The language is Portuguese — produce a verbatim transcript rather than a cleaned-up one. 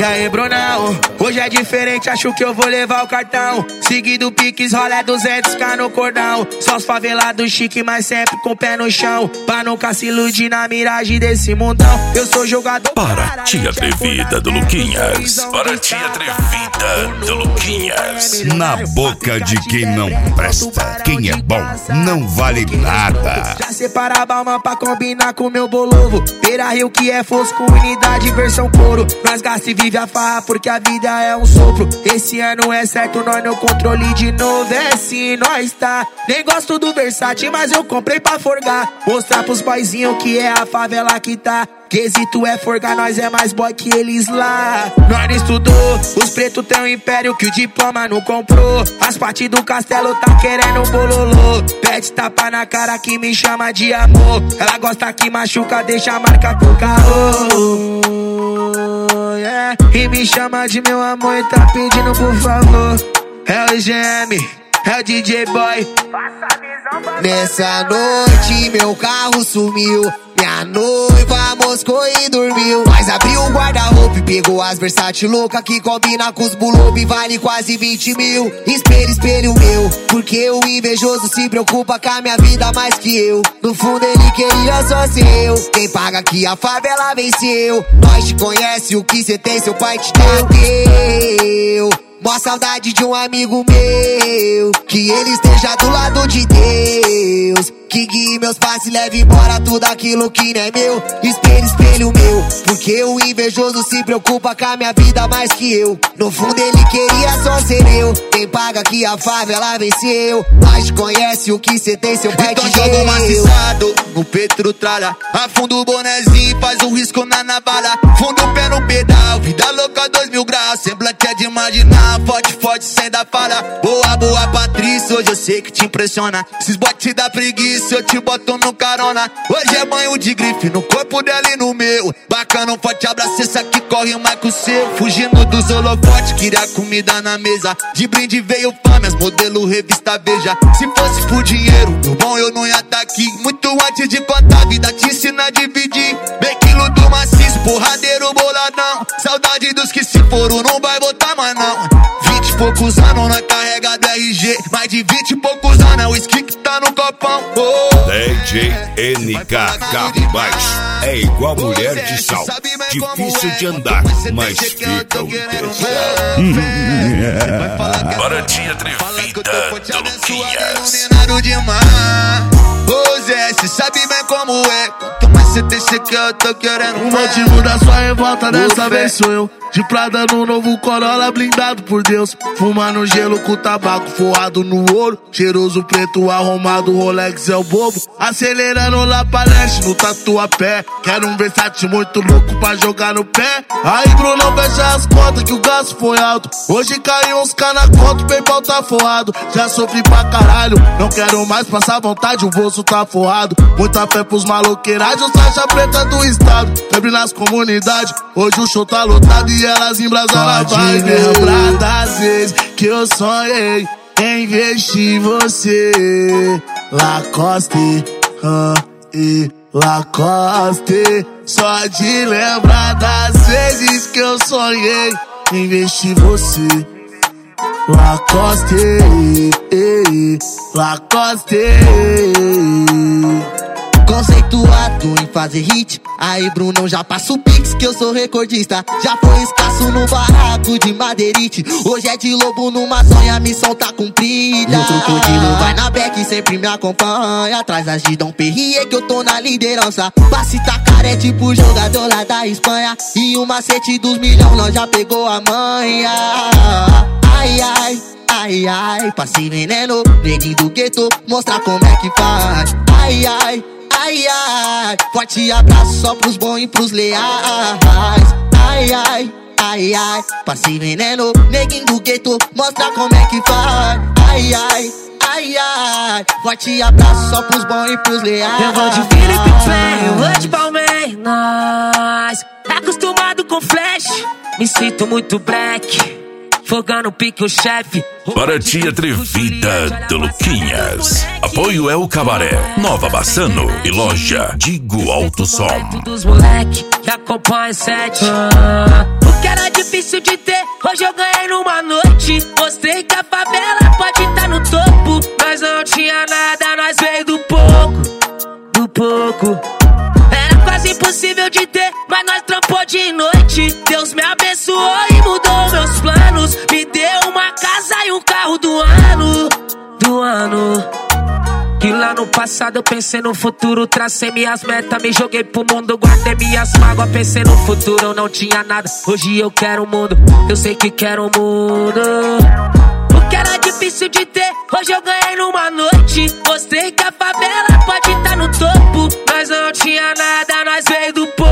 E aí, Brunão, hoje é diferente, acho que eu vou levar o cartão. Seguido Pix, rola duzentos k no cordão. Só os favelados chique, mas sempre com o pé no chão, pra nunca se iludir na miragem desse mundão. Eu sou jogador para tia atrevida do Luquinhas. Para tia atrevida do Luquinhas. Na boca de quem não presta, quem é bom não vale nada. Já separa a balma pra combinar com meu bolovo. Beira Rio que é fosco, unidade versão couro. Nós gasta e vive a farra porque a vida é um sopro. Esse ano é certo, nós no controle de novo. É sim, nós tá. Nem gosto do Versace, mas eu comprei pra forgar. Mostrar pros boyzinhos que é a favela que tá. Quesito é forgar, nós é mais boy que eles lá. Nós não estudou, os pretos têm um império que o diploma não comprou. As partes do castelo tá querendo bololô. Pede tapa na cara que me chama de amor. Ela gosta que machuca, deixa a marca pro carro. Yeah. E me chama de meu amor e tá pedindo por favor. É o G M, é o D J Boy. Nessa noite meu carro sumiu, minha noiva moscou e dormiu. Nós abriu o guarda-roupa e pegou as Versace louca que combina com os bulob e vale quase vinte mil. Espelho, espelho meu, porque o invejoso se preocupa com a minha vida mais que eu. No fundo ele queria só ser eu. Quem paga aqui a favela venceu. Nós te conhece, o que cê tem seu pai te deu. Mó saudade de um amigo meu, que ele esteja do lado de Deus, que guie meus passos e leve embora tudo aquilo que não é meu. Espelho, espelho meu, porque o invejoso se preocupa com a minha vida mais que eu. No fundo ele queria só ser eu. Quem paga aqui a favela venceu. Nós te conhece, o que cê tem seu pai então te deu. Então joga um maciçado no Petro tralha, afunda o bonezinho, faz um risco na navalha. Funda o pé no pedal, vida louca dois mil graus. Semblante é de imaginar, forte, forte, sem dar falha. Boa, boa Patrícia, hoje eu sei que te impressiona. Esses botes da preguiça, eu te boto no carona. Hoje é banho de grife, no corpo dela e no meu. Bacana, um forte abraço, essa aqui corre mais que o seu. Fugindo dos holofotes, queria comida na mesa. De brinde veio fama, as modelo revista Veja. Se fosse por dinheiro, meu bom, eu não ia tá aqui. Muito antes de contar, a vida te ensina a dividir. Bem quilo do maciço, porradeiro boladão. Saudade dos que se foram, não vai voltar mais não. Vinte e poucos anos na carrega do R G. Mais de vinte e poucos anos é o whisky que tá no copão. Oh. D J N K Carro Baixo é igual mulher de sal, difícil de andar, mas fica um tesão. Para tia atrevida do Luquinhas. Ô Zé, cê sabe bem como é. Quanto mais cê tem, cê quer, eu tô querendo. O motivo da sua revolta dessa vez sou eu. De Prada no novo Corolla, blindado por Deus. Fumando gelo com tabaco forrado no ouro. Cheiroso preto arrumado, Rolex é o bobo. Acelerando lá pra leste no tatuapé. Quero um Versace muito louco pra jogar no pé. Aí Bruno fecha as contas que o gasto foi alto. Hoje caiu uns K na conta, o PayPal tá forrado. Já sofri pra caralho, não quero mais passar vontade, o bolso tá forrado. Muita fé pros maloqueirados, faixa preta do estado. Febre nas comunidades, hoje o show tá lotado e elas embrasam na vibe. Lembrar das vezes que eu sonhei em investir em você. Lacoste, ah, e Lacoste. Só de lembrar das vezes que eu sonhei em investir em você. Lacoste, eh, Lacoste. Conceituado em fazer hit, aí Brunão já passa o pix que eu sou recordista. Já foi escasso no barraco de madeirite, hoje é de lobo numa sonha, a missão tá cumprida. E o crocodilo vai na beck e sempre me acompanha. Atrás das de Dom Perrier que eu tô na liderança. Passe tacar é tipo jogador lá da Espanha. E o macete dos milhão nós já pegou a manha. Ai, ai, ai, ai, passe veneno, neguinho do gueto, mostrar como é que faz. Ai, ai, ai, ai, forte abraço só pros bons e pros leais. Ai, ai, ai, ai, passe veneno, neguinho do gueto, mostra como é que faz. Ai, ai, ai, ai, forte abraço só pros bons e pros leais. Eu vou de Felipe Play, eu vou de Palmeiras. Acostumado com flash, me sinto muito black. Fogando pique o chefe. Para tia atrevida do Luquinhas. Apoio é o Cabaré, Nova Bassano e loja Digo Alto Som. Dos moleque que acompanha sete. O que era difícil louco. Era quase impossível de ter, mas nós trampou de noite. Deus me abençoou e mudou meus planos. Me deu uma casa e um carro do ano, do ano. Que lá no passado eu pensei no futuro, tracei minhas metas, me joguei pro mundo, guardei minhas mágoas, pensei no futuro, eu não tinha nada. Hoje eu quero o mundo, eu sei que quero o mundo. O que era difícil de ter, hoje eu ganhei numa noite. Mostrei que a favela pode estar no topo. Nós não tinha nada, nós veio do povo.